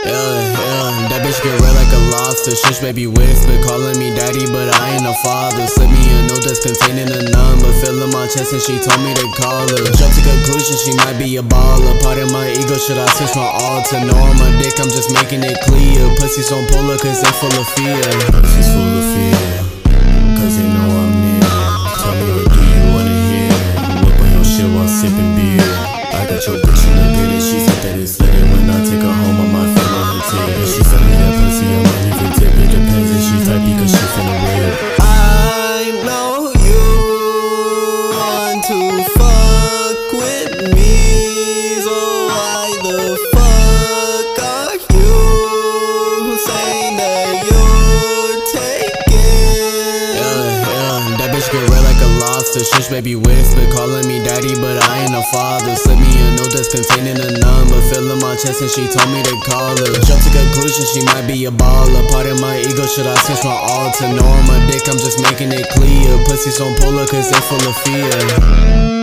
That bitch get red like a lobster. Shush baby whisper, calling me daddy, but I ain't a father. Slip me a note that's containing a number, filling my chest and she told me to call her. Jump to conclusion, she might be a baller. Pardon my ego, should I switch my altar? No, I'm a dick, I'm just making it clear. Pussies on pull her cause they full of fear. Pussies full of fear, cause they know I'm near. Tell me what do you wanna hear? Whip on your shit while sipping beer. I got your bitch in the bed and she said that it's lit. When I take her home, I might feel her tears. She sent me that pussy, I might leave it tip. It depends if she typey cause she finna rip. I know you want to fuck with me, so why the fuck are you saying that you're taking? That bitch get red like a lobster. Shush baby whisper, calling me daddy, but I ain't a father. Slip me a note that's containing a number, filling my chest and she told me to call her. Jump to conclusion, she might be a baller. Pardon my ego, should I switch my altar? No, I'm a dick, I'm just making it clear. Pussies on pull her cause they full of fear.